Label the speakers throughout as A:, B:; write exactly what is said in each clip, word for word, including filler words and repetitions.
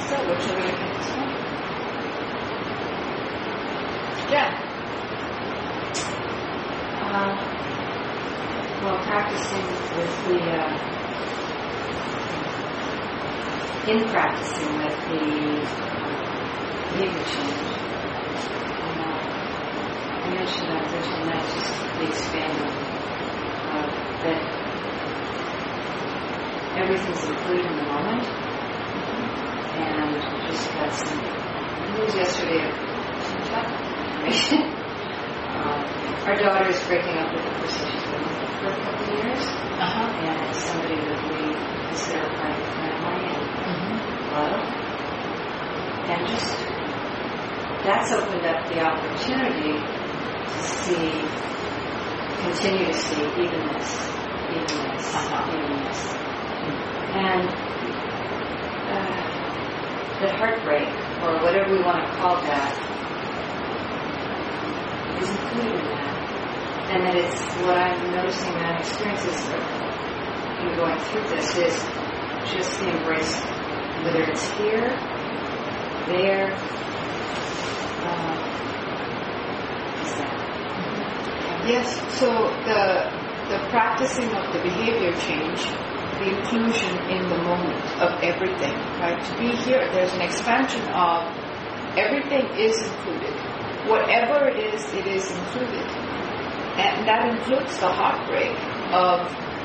A: So, what should we look at this one? Yeah.
B: Uh, well, practicing with the, uh, in practicing with the uh, behavior change, uh, I mentioned that originally, that's just the expanding, uh, that everything's included in the moment, and just got some news yesterday of information. um, our daughter is breaking up with the person she's been with for a couple of years,
A: Uh-huh.
B: and it's somebody that we consider part of the family and
A: Mm-hmm.
B: love, and just that's opened up the opportunity to see, continue to see evenness, evenness,
A: Uh-huh.
B: evenness, and uh, the heartbreak, or whatever we want to call that, is included in that. And that it's what I'm noticing in experiences in going through this is just the embrace, whether it's here, there, uh, is that.
A: Yes, so the the practicing of the behavior change, the inclusion in the moment of everything, right? To be here, there's an expansion of everything is included. Whatever it is, it is included. And that includes the heartbreak of,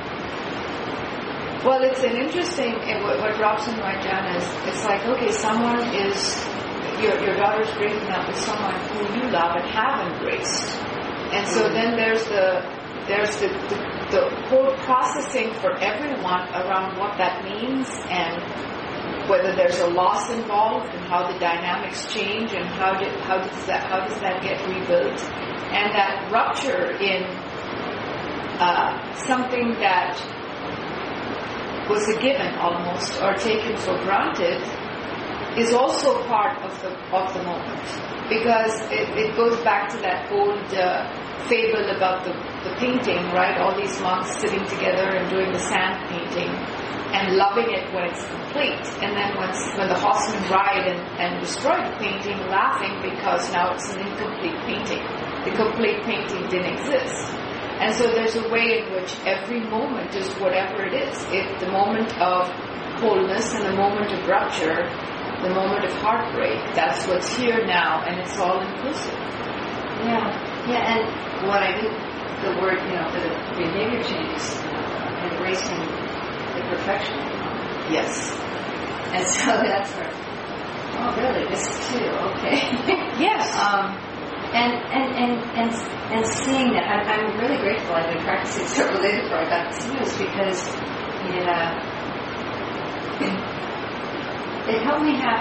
A: well, it's an interesting, what, what Robson writes down is, it's like, okay, someone is, your, your daughter's breaking up with someone who you love and have embraced. And so then there's the, there's the, the, the whole processing for everyone around what that means and whether there's a loss involved and how the dynamics change and how did, how does that how does that get rebuilt, and that rupture in uh, something that was a given almost or taken for granted is also part of the of the moment, because it, it goes back to that old uh, fable about the, the painting, right? All these monks sitting together and doing the sand painting and loving it when it's complete. And then once, when the horsemen ride and, and destroy the painting, laughing because now it's an incomplete painting. The complete painting didn't exist. And so there's a way in which every moment is whatever it is. If the moment of wholeness and the moment of rupture, the moment of heartbreak, that's what's here now, and it's all inclusive.
B: Yeah, yeah, and what I did, the word, you know, for the behavior changes, uh, embracing the perfection.
A: Yes.
B: And so that's where, oh really, this too, okay.
A: Yes.
B: um, and, and, and, and, and seeing that, I'm, I'm really grateful. I've been practicing several days before I got this news, because it, uh, it helped me have,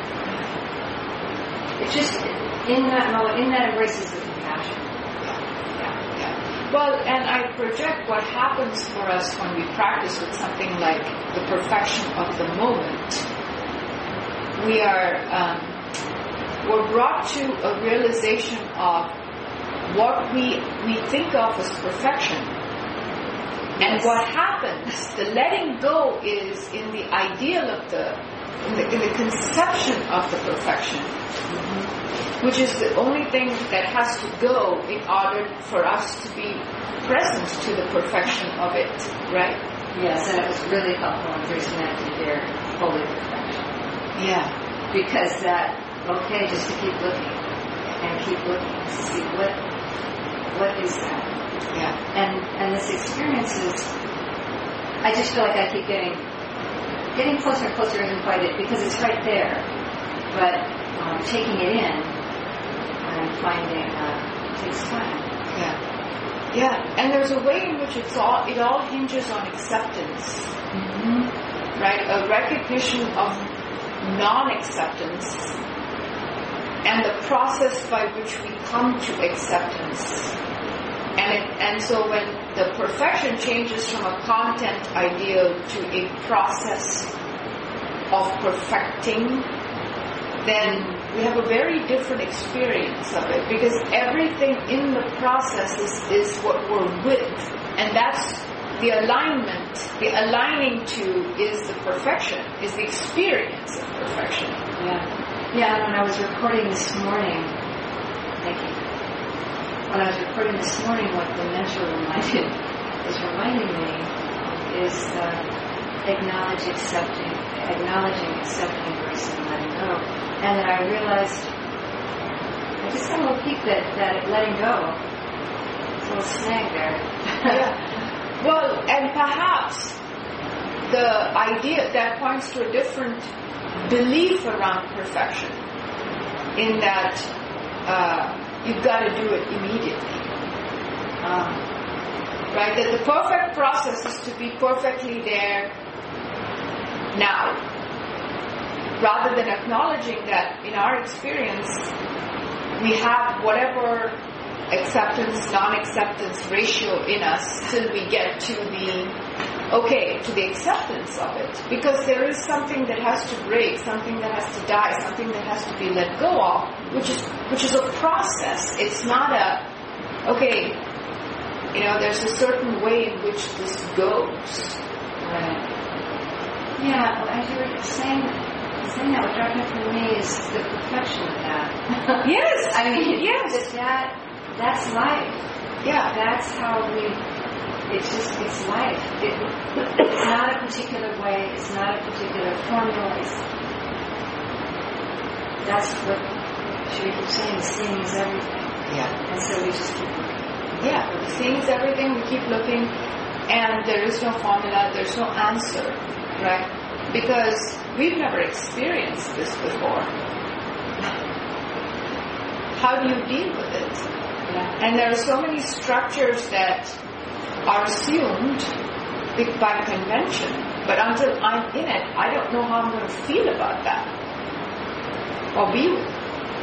B: it's just, in that moment, in that embraces the compassion.
A: Yeah, yeah. Well, and I project what happens for us when we practice with something like the perfection of the moment. We are, um, we're brought to a realization of what we we think of as perfection. And
B: Yes.
A: what happens, the letting go is in the ideal of the, in the, in the conception of the perfection. Mm-hmm. Which is the only thing that has to go in order for us to be present to the perfection of it, right?
B: Yes, and it was really helpful in bringing that to their holy perfection.
A: Yeah.
B: Because that, okay, just to keep looking and keep looking to see what what is that.
A: Yeah.
B: And and this experience is, I just feel like I keep getting getting closer and closer isn't quite it, because it's right there. But um, taking it in and finding uh, takes time.
A: Yeah. Yeah. And there's a way in which it's all it all hinges on acceptance.
B: Mm-hmm.
A: Right? A recognition of non-acceptance and the process by which we come to acceptance. And it, and so when the perfection changes from a content ideal to a process of perfecting, then we have a very different experience of it, because everything in the process is, is what we're with. And that's the alignment. The aligning to is the perfection, is the experience of perfection.
B: Yeah, when I was recording this morning, thank you. When I was recording this morning, what the mentor reminded is reminding me is uh, acknowledge accepting, acknowledging, accepting, embracing, and letting go. And then I realized I just got a little peek that that letting go. It's a little snag there.
A: Yeah. Well, and perhaps the idea that points to a different belief around perfection, in that uh, you've got to do it immediately. Um, right? That the perfect process is to be perfectly there now, rather than acknowledging that in our experience we have whatever acceptance, non-acceptance ratio in us till we get to the okay, to the acceptance of it. Because there is something that has to break, something that has to die, something that has to be let go of, which is which is a process. It's not a okay, you know, there's a certain way in which this goes.
B: Right. Yeah, well, as you were saying saying that, what dropped in for me is the perfection of that.
A: Yes.
B: I mean,
A: yes.
B: That, that that's life.
A: Yeah.
B: That's how we, it's just, it's life. It, it's not a particular way, it's not a particular formula. It's, that's what Shri keeps saying, seeing is everything.
A: Yeah.
B: And so we just keep looking.
A: Yeah, seeing is everything, we keep looking, and there is no formula, there's no answer, right? Because we've never experienced this before. How do you deal with it? Yeah. And there are so many structures that are assumed by convention, but until I'm in it, I don't know how I'm going to feel about that or be with it.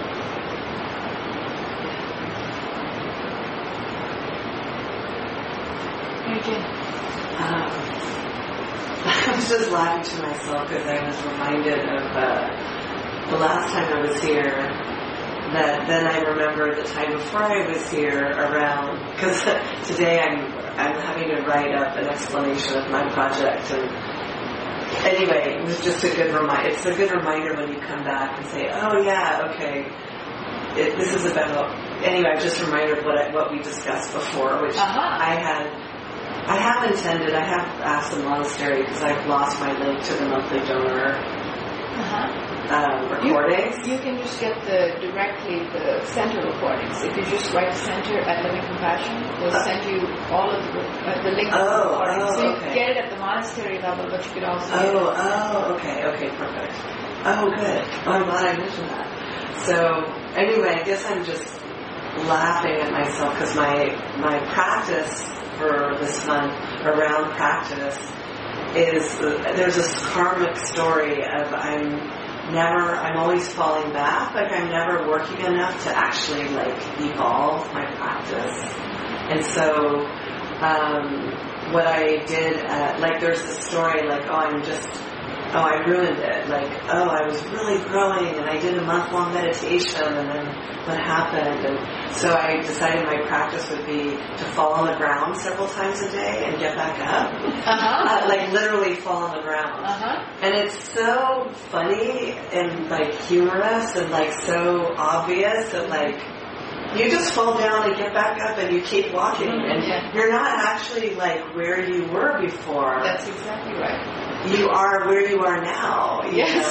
C: Um, I was just laughing to myself because I was reminded of uh, the last time I was here. That then I remember the time before I was here around, because today I'm I'm having to write up an explanation of my project, and anyway, it was just a good reminder. It's a good reminder when you come back and say, oh yeah, okay, it, this is about, anyway, just a reminder of what I, what we discussed before, which
A: uh-huh.
C: I had, I have intended, I have asked the monastery, because I've lost my link to the monthly donor
A: uh-huh.
C: Um, recordings.
A: You, you can just get the directly the center recordings. If you just write center at Living Compassion, we'll uh, send you all of the, uh, the link to
C: oh,
A: the recordings.
C: Oh,
A: so you
C: okay.
A: can get it at the monastery level, but you could also
C: Oh,
A: get it.
C: oh, okay, okay, perfect. Oh, good. Oh, I'm glad I mentioned that. So, anyway, I guess I'm just laughing at myself because my, my practice for this month around practice is, uh, there's this karmic story of I'm never, I'm always falling back, like I'm never working enough to actually like evolve my practice. And so, um, what I did, uh, like there's this story like, oh, I'm just, oh, I ruined it. Like, oh, I was really growing and I did a month-long meditation and then what happened? And so I decided my practice would be to fall on the ground several times a day and get back up.
A: Uh-huh.
C: Uh, like literally fall on the ground.
A: Uh-huh.
C: And it's so funny and like humorous and like so obvious that like you just fall down and get back up and you keep walking
A: Mm-hmm.
C: and
A: yeah.
C: you're not actually like where you were before.
A: That's exactly right.
C: You are where you are now, you
A: yes.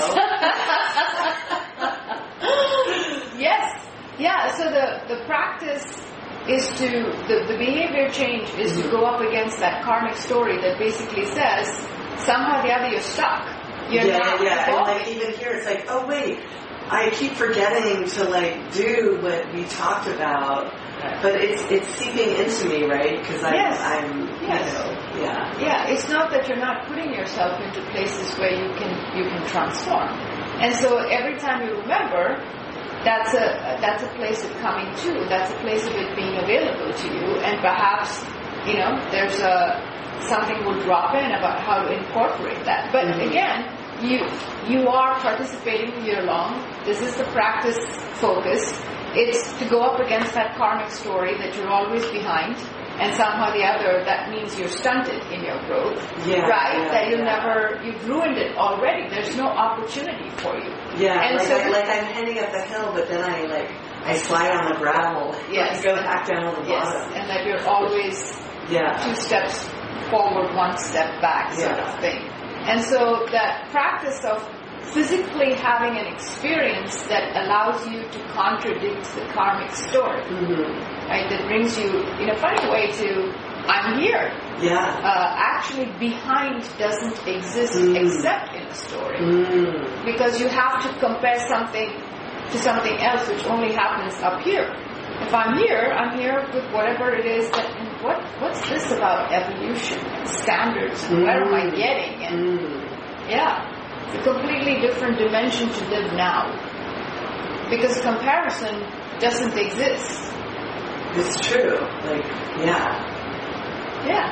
C: know?
A: Yes. Yeah, so the, the practice is to, the, the behavior change is mm-hmm. to go up against that karmic story that basically says, somehow or the other you're stuck. You're
C: yeah,
A: not
C: yeah,
A: evolving.
C: and like even here it's like, oh wait, I keep forgetting to like do what we talked about, but it's it's seeping into me, right? Because I'm,
A: yes.
C: I'm,
A: yes.
C: you know, yeah.
A: Yeah, it's not that you're not putting yourself into places where you can you can transform, and so every time you remember, that's a that's a place of coming to. That's a place of it being available to you, and perhaps you know there's a something will drop in about how to incorporate that. But mm-hmm. again. You you are participating year long. This is the practice focus. It's to go up against that karmic story that you're always behind, and somehow the other, that means you're stunted in your growth,
C: yeah,
A: right?
C: Yeah,
A: that you
C: yeah.
A: never, you've ruined it already. There's no opportunity for you.
C: Yeah,
A: and
C: like,
A: so
C: I, like I'm heading up the hill, but then I like I slide on the gravel.
A: Yes.
C: And go back down on the
A: yes,
C: bottom.
A: and that you're always
C: Yeah.
A: two steps forward, one step back, sort
C: Yeah.
A: of thing. And so that practice of physically having an experience that allows you to contradict the karmic story,
C: Mm-hmm.
A: right? That brings you, in a funny way, to I'm here.
C: Yeah.
A: Uh, actually, behind doesn't exist
C: Mm.
A: except in a story,
C: Mm.
A: because you have to compare something to something else, which only happens up here. If I'm here, I'm here with whatever it is that. And what what's this about evolution and standards? And where am I
C: Mm.
A: getting? And
C: Mm.
A: yeah. A completely different dimension to live now, because comparison doesn't exist.
C: It's true. Like, yeah.
A: Yeah.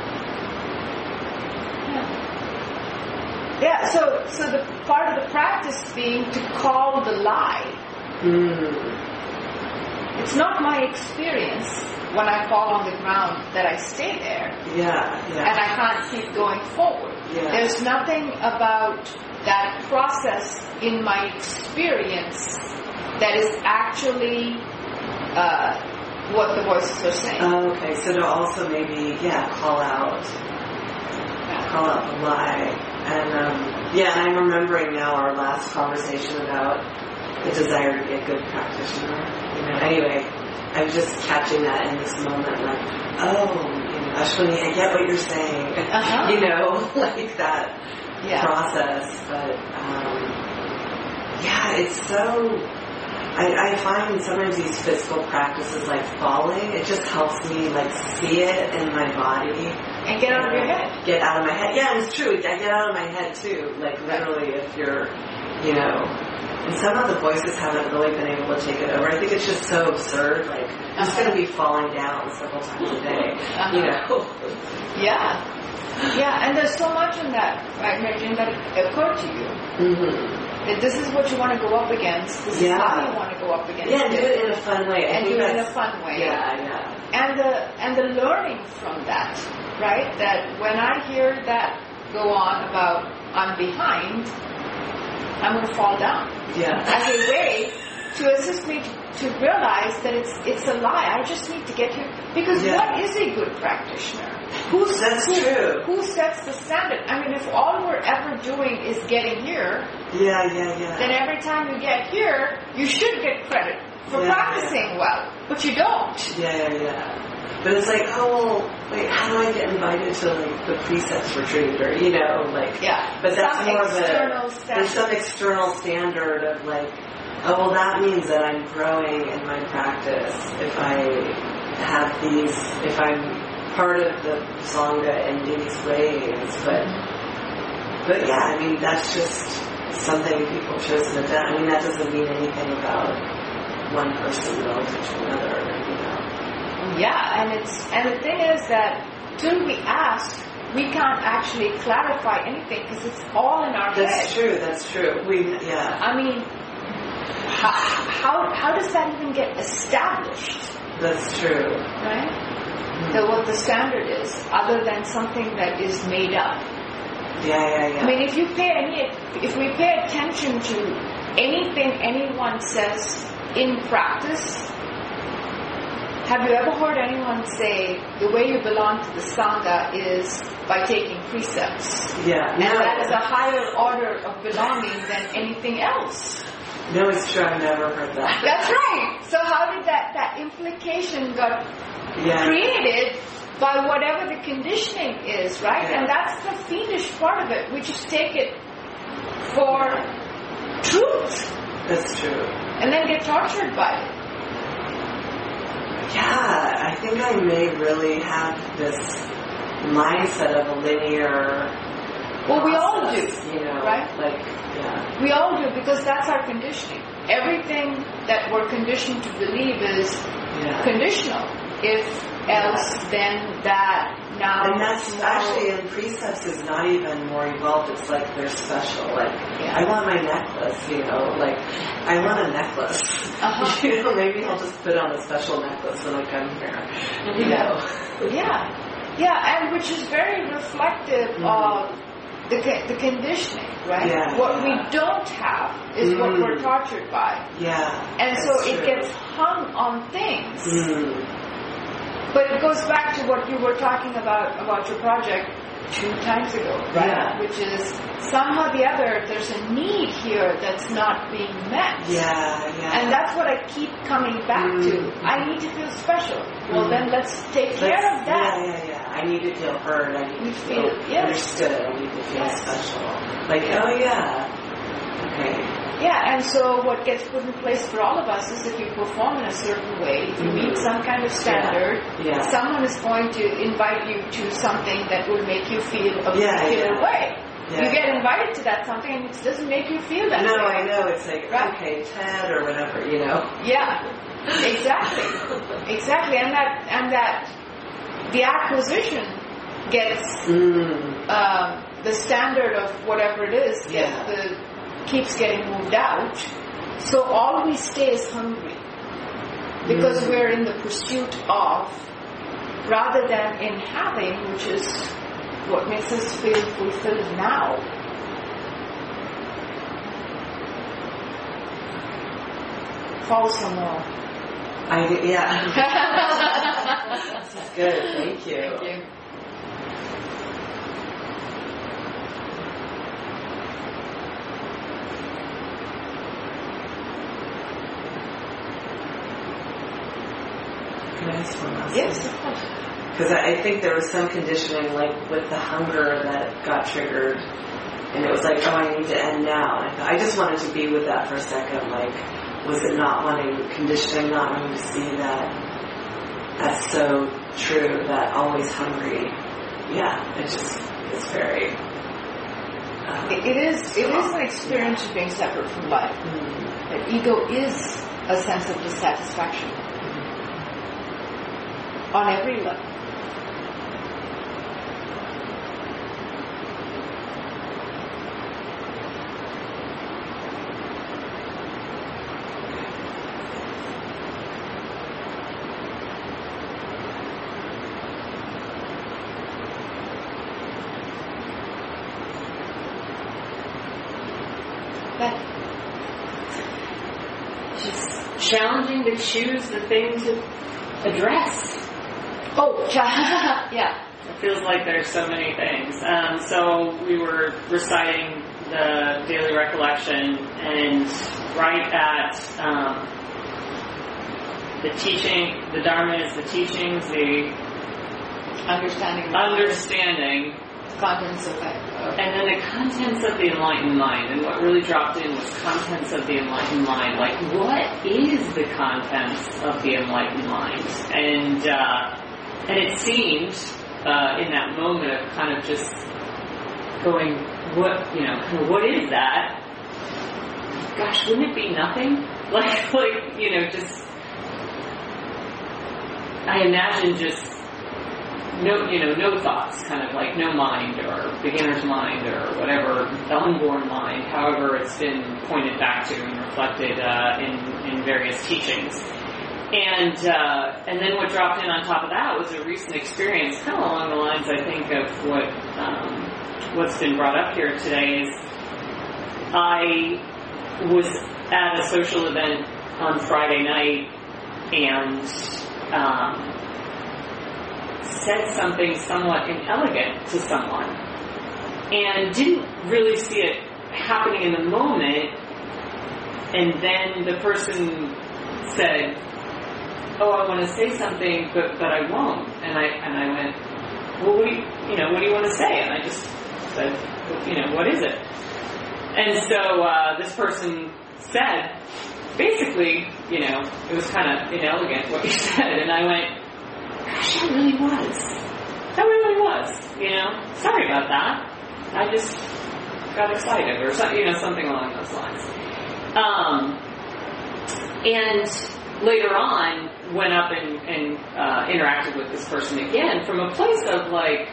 A: Yeah. Yeah. So, so the part of the practice being to call the lie.
C: Mm.
A: It's not my experience when I fall on the ground that I stay there,
C: Yeah. Yeah.
A: and I can't keep going forward.
C: Yeah.
A: There's nothing about that process in my experience that is actually uh, what the voices are saying.
C: Oh, okay, so to also maybe, yeah, call out, call out the lie. And, um, yeah, and I'm remembering now our last conversation about the desire to be a good practitioner. You know, anyway, I'm just catching that in this moment, like, oh, you know, Ashwini, I get what you're saying.
A: Uh-huh.
C: You know, like that
A: Yeah.
C: process. But, um, yeah, it's so... I, I find sometimes these physical practices, like falling, it just helps me, like, see it in my body.
A: And get out of your head.
C: Get out of my head. Yeah, it's true. I get out of my head, too. Like, literally, if you're, you know... And some of the voices haven't really been able to take it over. I think it's just so absurd. Like, I'm just going to be falling down several times a day,
A: Uh-huh.
C: you know?
A: Yeah. Yeah, and there's so much in that, right, Mary, that occurred to you.
C: Mm-hmm.
A: That this is what you want to go up against. This
C: Yeah.
A: is how you want to go up against
C: Yeah,
A: it.
C: do it in a fun way. I
A: And
C: think
A: do it in a
C: that's-
A: fun way.
C: Yeah, yeah.
A: And the and the learning from that, right? That when I hear that go on about I'm behind, I'm going to fall down.
C: Yeah.
A: As a way to assist me to, to realize that it's it's a lie. I just need to get here. Because
C: Yeah.
A: what is a good practitioner? Who's,
C: That's
A: who,
C: true.
A: Who sets the standard? I mean, if all we're ever doing is getting here,
C: Yeah, yeah, yeah.
A: then every time you get here, you should get credit for
C: Yeah,
A: practicing well. But you don't.
C: Yeah, yeah, yeah. But it's like, oh, well, wait, how do I get invited to, like, the precepts retreat? Or, you know, like...
A: Yeah.
C: But that's
A: Some
C: more of
A: external
C: a...
A: standard.
C: There's some external standard of, like, oh, well, that means that I'm growing in my practice if I have these... If I'm part of the Sangha in these ways. But, but yeah, I mean, that's just something people have chosen to do. I mean, that doesn't mean anything about one person relative to another, you know.
A: Yeah, and it's and the thing is that till we ask, we can't actually clarify anything because it's all in our
C: That's
A: head.
C: true. That's true. We yeah.
A: I mean, how, how how does that even get established,
C: That's true.
A: right? Mm-hmm. That what the standard is, other than something that is made up.
C: Yeah, yeah, yeah.
A: I mean, if you pay any, if we pay attention to anything anyone says in practice. Have you ever heard anyone say the way you belong to the Sangha is by taking precepts?
C: Yeah.
A: And
C: no.
A: that is a higher order of belonging than anything else.
C: No, it's true. I've never heard that.
A: That's right. So how did that, that implication got
C: Yeah.
A: created by whatever the conditioning is, right?
C: Yeah.
A: And that's the fiendish part of it. We just take it for truth
C: That's true.
A: and then get tortured by it.
C: Yeah, I think I may really have this mindset of a linear.
A: Well, we all do,
C: process, you know,
A: right?
C: Like, yeah,
A: We all do, because that's our conditioning. Everything that we're conditioned to believe is
C: yeah,
A: conditional. If, else, then, that, now.
C: And that's
A: more,
C: actually in precepts is not even more evolved. It's like they're special. Like
A: Yeah.
C: I want my necklace, you know. Like I want a necklace.
A: Uh-huh.
C: You know, maybe I'll just put on a special necklace when I come here. You
A: Yeah.
C: know.
A: Yeah, yeah, and which is very reflective
C: Mhm.
A: of the co- the conditioning, right?
C: Yeah,
A: what
C: yeah.
A: we don't have is what
C: Mm.
A: we're tortured by,
C: Yeah.
A: and so
C: that's
A: it
C: true.
A: gets hung on things.
C: Mm.
A: But it goes back to what you were talking about about your project two times ago, right?
C: Yeah.
A: Which is somehow or the other there's a need here that's not being met.
C: Yeah, yeah.
A: And that's what I keep coming back
C: Mm.
A: to. I need to feel special. Well,
C: Mm.
A: then let's take
C: Let's-
A: care of that.
C: Yeah, yeah, yeah. I need to feel heard. I need
A: We
C: to feel,
A: feel- yes.
C: understood. I need to feel
A: Yes.
C: special. Like, oh yeah. Okay.
A: Yeah, and so what gets put in place for all of us is if you perform in a certain way, if you
C: Mhm.
A: meet some kind of standard,
C: Yeah.
A: someone is going to invite you to something that will make you feel a
C: Yeah,
A: particular
C: yeah.
A: way.
C: Yeah.
A: You get invited to that something and it doesn't make you feel that
C: No,
A: way.
C: I know. It's like,
A: Right.
C: okay, Ted or whatever, you know.
A: Yeah, exactly, exactly, and that and that the acquisition gets
C: Mm.
A: um, the standard of whatever it is gets
C: Yeah.
A: the keeps getting moved out. So all we stay is hungry because
C: Mm.
A: we're in the pursuit of, rather than in having, which is what makes us feel fulfilled now. Follow some more.
C: I yeah. This is good. Thank you.
A: Thank you.
C: Can I ask one last
A: Yes, of course.
C: Because I I think there was some conditioning, like with the hunger that got triggered, and it was like, oh, I need to end now. And I, thought, I just wanted to be with that for a second. Like, was it not wanting conditioning, not wanting to see that? That's so true. That always hungry. Yeah, it just it's very. Uh,
A: It it is it is an experience of being separate from life.
C: mm,
A: That ego is a sense of dissatisfaction on every level. But
D: Just challenging to choose the thing to address.
A: oh, yeah.
D: It feels like there's so many things. Um, so we were reciting the daily recollection, and right at um, the teaching, the Dharma is the teachings, the
A: Understanding the
D: understanding,
A: contents of it.
D: and then the contents of the enlightened mind. And what really dropped in was contents of the enlightened mind. Like, what is the contents of the enlightened mind? And uh, and it seemed uh, in that moment of kind of just going, what you know, kind of what is that? Gosh, wouldn't it be nothing? Like, like you know, just I imagine just. No, you know, no thoughts, kind of like no mind or beginner's mind or whatever, the unborn mind, however it's been pointed back to and reflected uh, in, in various teachings. And uh, and then what dropped in on top of that was a recent experience, kind of along the lines, I think, of what um, what's been brought up here today. Is I was at a social event on Friday night and. Um, said something somewhat inelegant to someone and didn't really see it happening in the moment, and then the person said, oh, I want to say something but but I won't, and I and I went, well, what do you, you know what do you want to say? And I just said, you know, what is it? And so uh, this person said, basically, you know, it was kind of inelegant what you said, and I went, gosh, that really was. That really was. You know, sorry about that. I just got excited, or something, you know, something along those lines. Um, and later on went up and, and uh, interacted with this person again from a place of like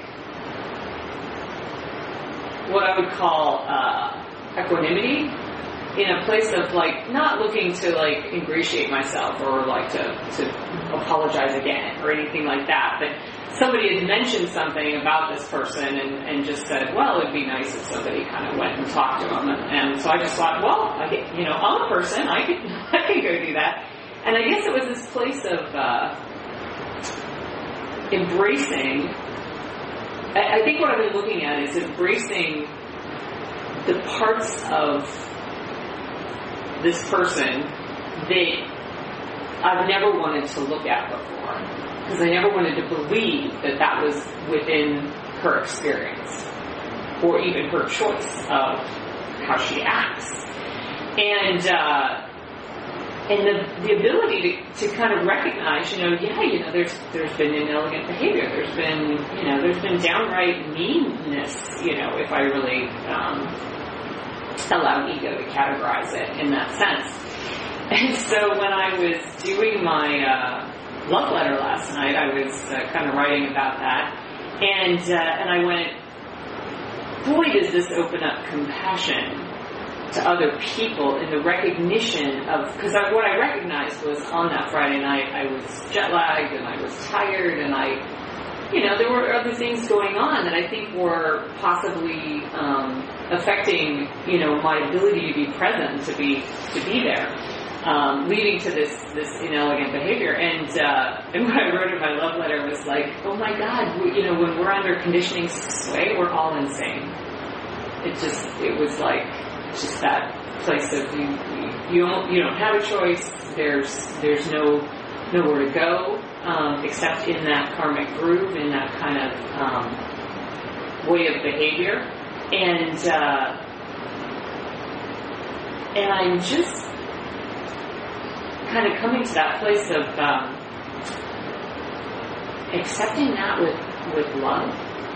D: what I would call uh, equanimity, in a place of like not looking to like ingratiate myself or like to, to apologize again or anything like that, but somebody had mentioned something about this person and, and just said, well, it'd be nice if somebody kind of went and talked to him, and, and so I just thought, well, I get, you know, I'm a person, I could I could go do that. And I guess it was this place of uh, embracing. I, I think what I've been looking at is embracing the parts of this person that I've never wanted to look at before, because I never wanted to believe that that was within her experience or even her choice of how she acts. And uh, and the, the ability to, to kind of recognize, you know, yeah, you know, there's there's been inelegant behavior, there's been, you know, there's been downright meanness, you know, if I really um, allow ego to categorize it in that sense. And so when I was doing my uh, love letter last night, I was uh, kind of writing about that, and uh, and I went, boy, does this open up compassion to other people in the recognition of, because I, what I recognized was on that Friday night I was jet lagged and I was tired and I, you know, there were other things going on that I think were possibly um, affecting, you know, my ability to be present, to be to be there, um, leading to this this inelegant behavior. And uh, and what I wrote in my love letter was like, oh my God, we, you know, when we're under conditioning sway, we're all insane. It just, it was like just that place of you you don't you don't have a choice. There's there's no nowhere to go. Um, except in that karmic groove, in that kind of um, way of behavior, and uh, and I'm just kind of coming to that place of um, accepting that with with love,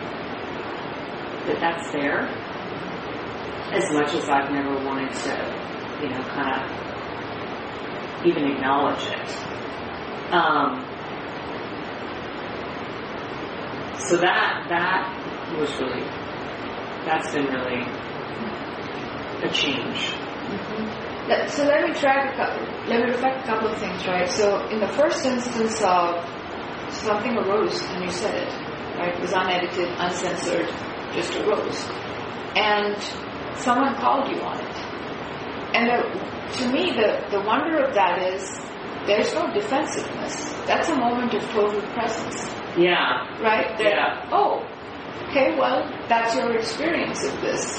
D: that that's there, as much as I've never wanted to, you know, kind of even acknowledge it. Um, So that that was really, that's been really a change.
A: Mm-hmm. So let me track a couple, let me reflect a couple of things, right? So in the first instance of something arose and you said it, right? It was unedited, uncensored, just arose, and someone called you on it. And the, to me, the the wonder of that is there's no defensiveness. That's a moment of total presence.
D: Yeah.
A: Right? That,
D: yeah.
A: Oh, okay, well, that's your experience of this.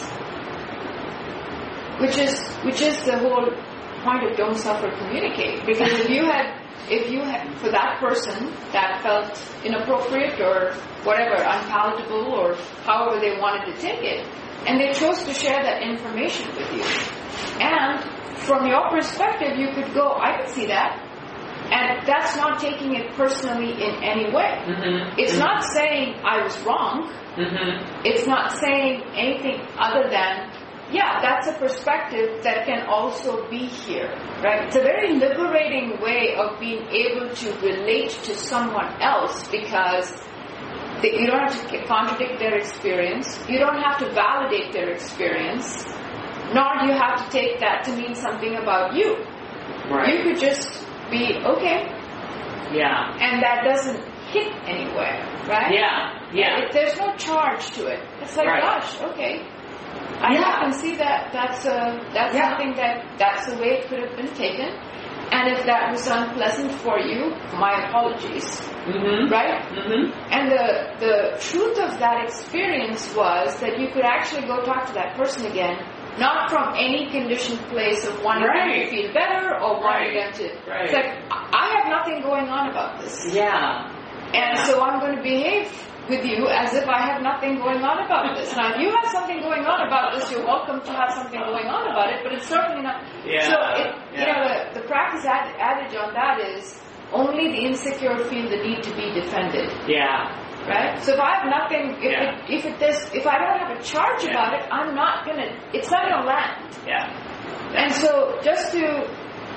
A: Which is which is the whole point of don't suffer, communicate. Because if you had, if you had, for that person that felt inappropriate or whatever, unpalatable or however they wanted to take it, and they chose to share that information with you. And from your perspective, you could go, I can see that. And that's not taking it personally in any way.
D: Mm-hmm.
A: It's
D: mm-hmm.
A: not saying I was wrong.
D: Mm-hmm.
A: It's not saying anything other than, yeah, that's a perspective that can also be here, right? It's a very liberating way of being able to relate to someone else, because they, you don't have to contradict their experience. You don't have to validate their experience. Nor do you have to take that to mean something about you.
D: Right.
A: You could just be okay.
D: Yeah.
A: And that doesn't hit anywhere, right?
D: Yeah. Yeah.
A: It, there's no charge to it. It's like,
D: right.
A: gosh, okay. I
D: yeah.
A: can see that that's a, that's
D: yeah.
A: something that, that's the way it could have been taken. And if that was unpleasant for you, my apologies.
D: Mm-hmm.
A: Right?
D: Mm-hmm.
A: And the, the truth of that experience was that you could actually go talk to that person again, not from any conditioned place of wanting
D: right.
A: them to feel better or wanting
D: right.
A: them to...
D: Right.
A: It's like, I have nothing going on about this.
D: Yeah.
A: And
D: yeah.
A: so I'm going to behave with you as if I have nothing going on about this. Now, if you have something going on about this, you're welcome to have something going on about it, but it's certainly not...
D: Yeah.
A: So, it,
D: yeah.
A: you know, the, the practice ad, adage on that is, only the insecure feel the need to be defended.
D: Yeah.
A: Right? So if I have nothing, if
D: yeah.
A: it, if it this, if I don't have a charge yeah. about it, I'm not gonna. It's not gonna land.
D: Yeah.
A: And so just to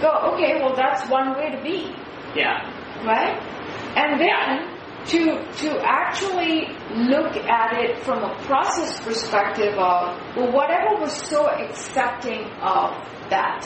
A: go, okay, well, that's one way to be,
D: Yeah.
A: right? And then to to actually look at it from a process perspective of, well, whatever was so accepting of that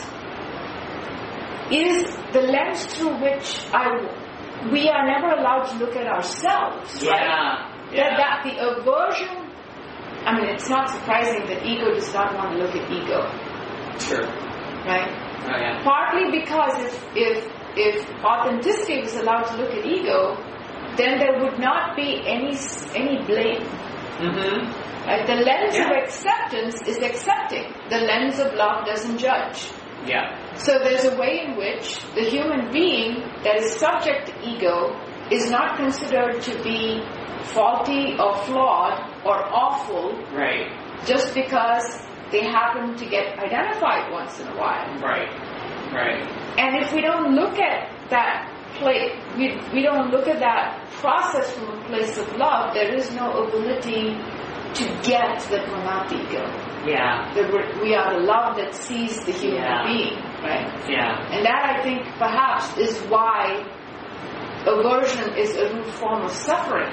A: is the lens through which I, we are never allowed to look at ourselves,
D: Yeah.
A: right?
D: Yeah.
A: That, that the aversion, I mean, it's not surprising that ego does not want to look at ego,
D: True.
A: right?
D: Oh yeah.
A: Partly because if if if authenticity was allowed to look at ego, then there would not be any any blame.
D: Mm-hmm.
A: Right? The lens
D: Yeah.
A: of acceptance is accepting. The lens of love doesn't judge.
D: Yeah.
A: So there's a way in which the human being that is subject to ego is not considered to be faulty or flawed or awful
D: Right.
A: just because they happen to get identified once in a while.
D: Right. Right.
A: And if we don't look at that place, we, we don't look at that process from a place of love, there is no ability to get that we're not the ego.
D: Yeah.
A: That we're, we are the love that sees the human
D: Yeah.
A: being, right?
D: Yeah.
A: And that, I think, perhaps is why aversion is a root form of suffering.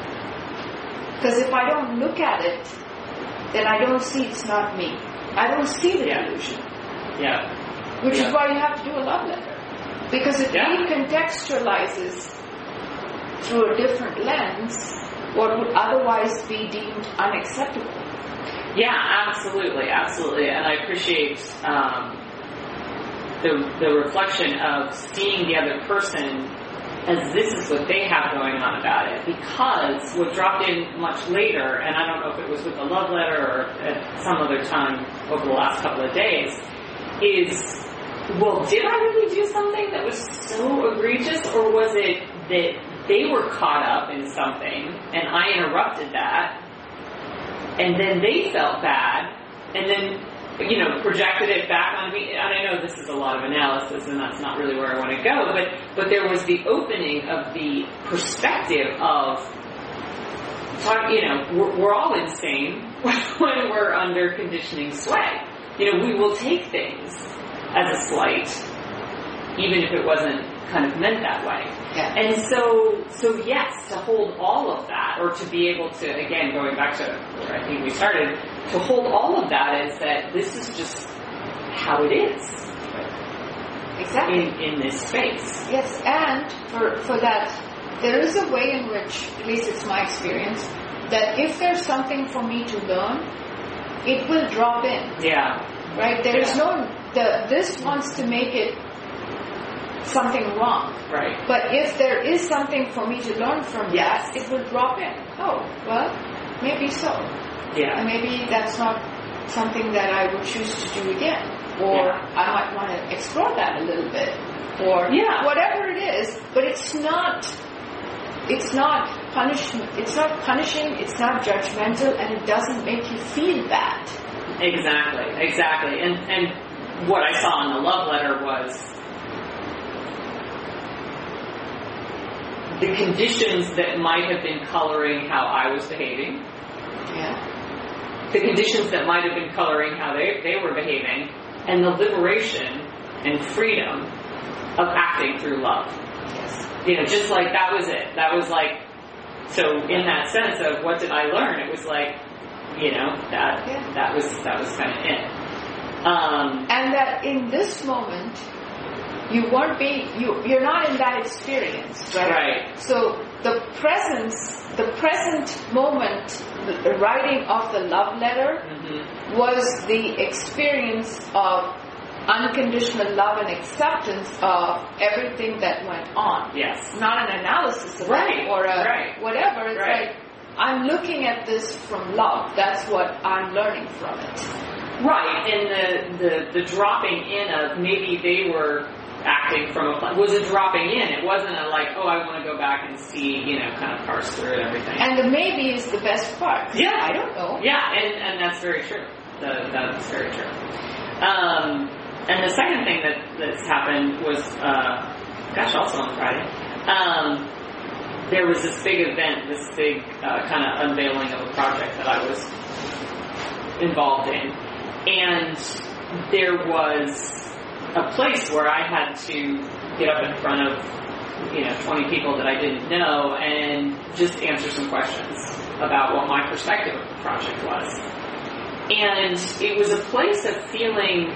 A: Because if I don't look at it, then I don't see it's not me. I don't see the
D: Yeah.
A: delusion.
D: Yeah.
A: Which
D: Yeah.
A: is why you have to do a love letter. Because it
D: Yeah.
A: recontextualizes through a different lens what would otherwise be deemed unacceptable.
D: Yeah, absolutely, absolutely. And I appreciate um, the, the reflection of seeing the other person as this is what they have going on about it. Because what dropped in much later, and I don't know if it was with the love letter or at some other time over the last couple of days, is, well, did I really do something that was so egregious, or was it that they were caught up in something and I interrupted that, and then they felt bad, and then, you know, projected it back on me? And I know this is a lot of analysis, and that's not really where I want to go, but, but there was the opening of the perspective of, talk, you know, we're, we're all insane when we're under conditioning sway. You know, we will take things as a slight, even if it wasn't kind of meant that way.
A: Yeah.
D: And so, so yes, to hold all of that, or to be able to, again, going back to where I think we started, to hold all of that is that this is just how it is
A: Exactly.
D: in, in this space.
A: Yes, and for, for that, there is a way in which, at least it's my experience, that if there's something for me to learn, it will drop in.
D: Yeah.
A: Right? There is
D: Yeah.
A: no, the, this wants to make it something wrong.
D: Right.
A: But if there is something for me to learn from
D: Yes.
A: that, it will drop in. Oh, well, maybe so.
D: Yeah.
A: And maybe that's not something that I would choose to do again. Or
D: Yeah.
A: I might want to explore that a little bit. Or
D: Yeah.
A: whatever it is. But it's not, it's not punishment. It's not punishing. It's not judgmental. And it doesn't make you feel bad.
D: Exactly, exactly. And and what I saw in the love letter was the conditions that might have been coloring how I was behaving,
A: Yeah.
D: the conditions that might have been coloring how they, they were behaving, and the liberation and freedom of acting through love.
A: Yes.
D: You know, just like that was it. That was like, so in that sense of what did I learn, it was like, you know, that
A: Yeah.
D: that was that was kind of it. Um,
A: And that in this moment, you weren't being, you, you're not in that experience, right?
D: Right.
A: So the presence, the present moment, the writing of the love letter
D: mhm.
A: was the experience of unconditional love and acceptance of everything that went on.
D: Yes.
A: Not an analysis of
D: Right,
A: it or a
D: right.
A: whatever. It's
D: Right.
A: like, I'm looking at this from love. That's what I'm learning from it.
D: Right, and the, the, the dropping in of maybe they were acting from a place was a dropping in. It wasn't a like, oh, I want to go back and see, you know, kind of parse through it, everything.
A: And the maybe is the best part.
D: Yeah.
A: I don't know.
D: Yeah, and, and that's very true. The, that's very true. Um, and the second thing that, that's happened was, uh, gosh, also on Friday, um, there was this big event, this big uh, kind of unveiling of a project that I was involved in. And there was a place where I had to get up in front of, you know, twenty people that I didn't know and just answer some questions about what my perspective of the project was. And it was a place of feeling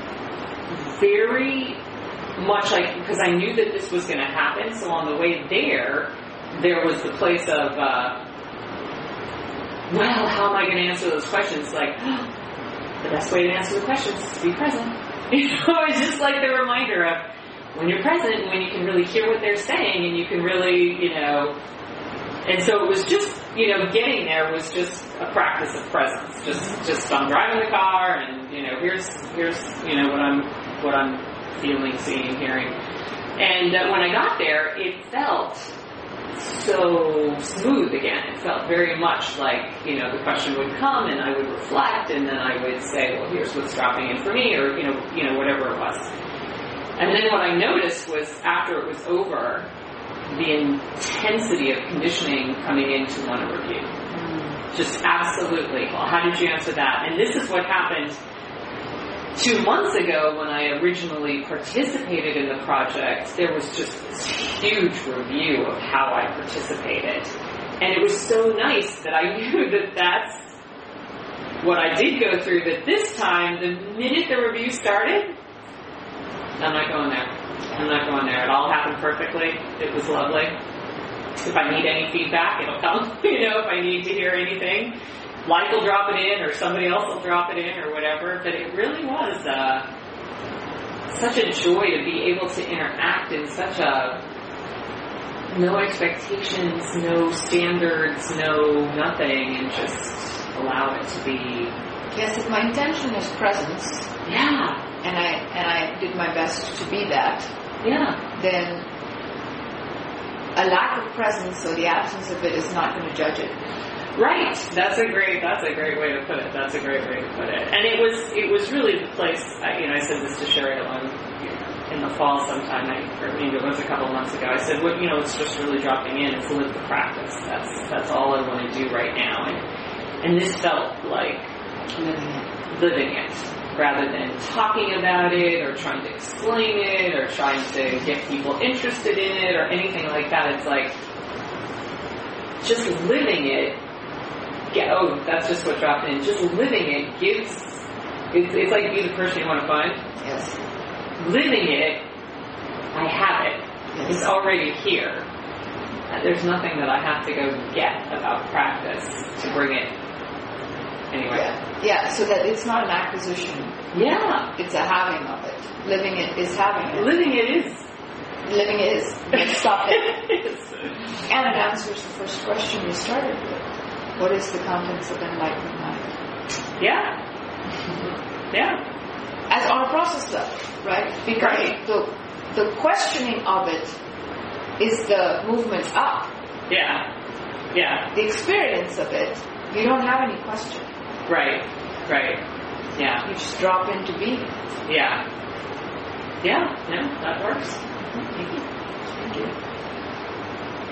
D: very much like, because I knew that this was going to happen, so on the way there, there was the place of, uh, well, how am I going to answer those questions? Like, the best way to answer the questions is to be present. You know, it's just like the reminder of when you're present, when you can really hear what they're saying, and you can really, you know, and so it was just, you know, getting there was just a practice of presence. Just, just I'm driving the car, and you know, here's, here's, you know, what I'm, what I'm feeling, seeing, hearing. And uh, when I got there, it felt so smooth again. It felt very much like, you know, the question would come, and I would reflect, and then I would say, well, here's what's dropping in for me, or you know, you know, whatever it was. And then what I noticed was after it was over, the intensity of conditioning coming into one review. Mm. Just absolutely. Well, how did you answer that? And this is what happened two months ago when I originally participated in the project. There was just this huge review of how I participated. And it was so nice that I knew that that's what I did go through, that this time, the minute the review started, I'm not going there. I'm not going there. It all happened perfectly. It was lovely. If I need any feedback, it'll come. You know, if I need to hear anything, Mike will drop it in, or somebody else will drop it in, or whatever. But it really was uh, such a joy to be able to interact in such a no expectations, no standards, no nothing, and just allow it to be.
A: Yes, if my intention is presence.
D: Yeah.
A: And I and I did my best to be that.
D: Yeah.
A: Then a lack of presence or the absence of it is not going to judge it.
D: Right. That's a great. That's a great way to put it. That's a great way to put it. And it was. It was really the place. I, you know, I said this to Sherry on in the fall sometime. I, or maybe it was a couple of months ago. I said, well, you know, it's just really dropping in. It's live the practice. That's that's all I want to do right now. And and this felt like
A: living it.
D: Living it. Rather than talking about it or trying to explain it or trying to get people interested in it or anything like that. It's like just living it. Yeah, oh, that's just what dropped in. Just living it gives, it's, it's like be the person you want to find.
A: Yes.
D: Living it, I have it.
A: Yes.
D: It's already here. There's nothing that I have to go get about practice to bring it. Anyway.
A: Yeah. yeah, so that it's not an acquisition.
D: Yeah.
A: It's a having of it. Living it is having it.
D: Living it is.
A: Living it is. Let's stop it. And it answers the first question we started with. What is the contents of enlightened mind?
D: Yeah. Yeah.
A: As on a process level, right? Because
D: right.
A: the the questioning of it is the movement up.
D: Yeah. Yeah.
A: The experience of it, you don't have any question.
D: Right, right, yeah.
A: You just drop into being.
D: Yeah. Yeah, yeah, that works. Mm-hmm.